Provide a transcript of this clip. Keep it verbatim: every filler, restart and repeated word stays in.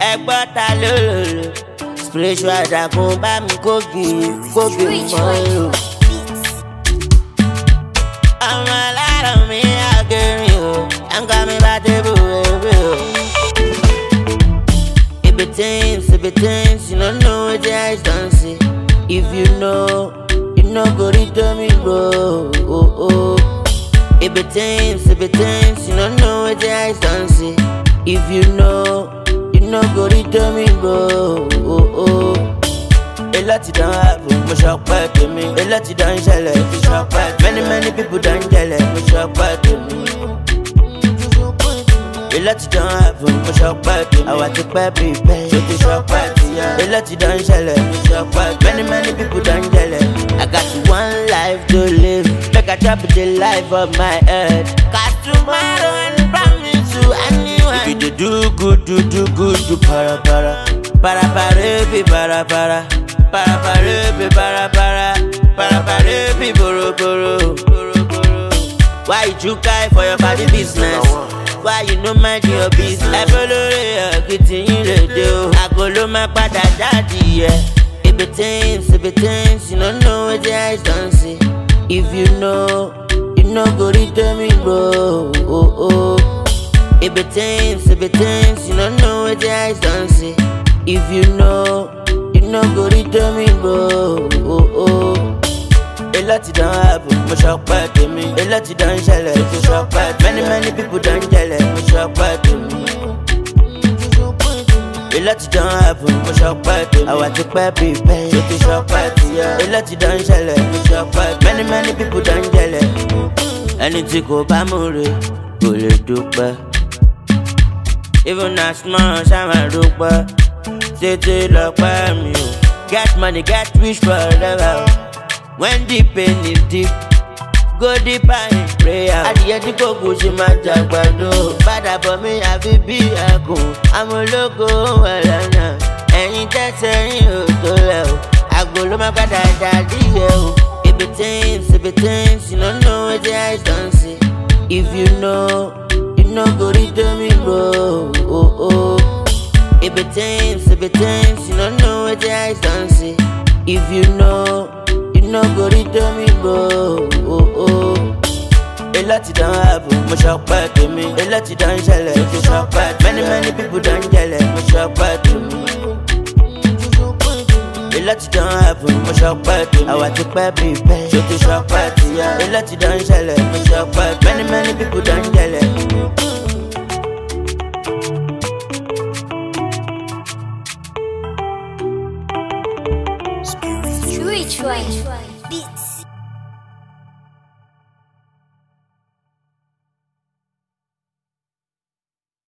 ẹgbọ́n ta lólòlò spiritual dàkún bá mi kógi kógi mọ́lò. ọmọ alárọ̀ mi àgẹ̀rìn o ẹ̀ńkà mi bá débò ewé o. Ibi things, ibi things, you don't know what your eyes don't see. If you know, you know go read me bro. Oh oh. Ibi things, ibi things, you don't know what your eyes don't see. If you know, you know go read me bro. Oh oh. A lot you don't have, me shock back to me. A lot you don't share, me shock back. Many many people don't tell it, me shock back to me. A lot you don't have, me shock back to me. I want to pay people, so to shock back to you. A lot you don't share, me shock back. Many many people don't tell it. I got one life to live, make I chop the life of my head. Cause tomorrow and promise to anyone. If you do good, do do good, do para para, para para, be para para. Para para be para para, para para be boro boro. Why you cry for your body business? Why you no mind your business? I follow you, continue to do. I go lo my pada daddy, yeah. Ibi things, ibi things, you don't know what your eyes don't see. If you know, you know go read me bro. Oh oh. Ibi things, ibi things, you don't know what your eyes don't see. If you know. No go read me bro. Oh oh. A lot you don't have, me shock back to me. A lot you don't share, me shock back. Many many people don't tell it, me shock back to me. A lot you don't have, me shock back to me. I want to pay people, so to shock back to you. A lot you don't share, me shock back. Many many people don't tell it. Anything go bá mo re, kò lè dúpẹ́. Even as small, ṣá máa dúpẹ́. Tètè lọ pẹ́ mi o. Get money, get rich forever. When the pain is deep, go deeper in prayer. Adìyẹ tí kò kù ṣe máa jàgbàdo. Padà bọ̀ mí àfi bí ẹkùn. Amúlòkó wẹ̀lẹ̀ náà. Ẹ̀yin tẹ́sẹ̀ yín ò tó lẹ̀ o. Àgbò ló máa padà dàdí yẹ o. Ibi things, ibi things, you don't know what your eyes don't see. If you know, you know go read me bro. Oh oh. Ibi things, ibi things, you don't know what your eyes don't see. If you know, you know go read me bro. Oh oh. A lot you don't have, me shock back to me. A lot you don't share, me shock back. Many many people don't tell it, me shock back to me. A lot you don't have, me shock back to me. I want to pay people, so to shock back to you. A lot you don't share, me shock back. Many many people don't tell it. Which one? Beats.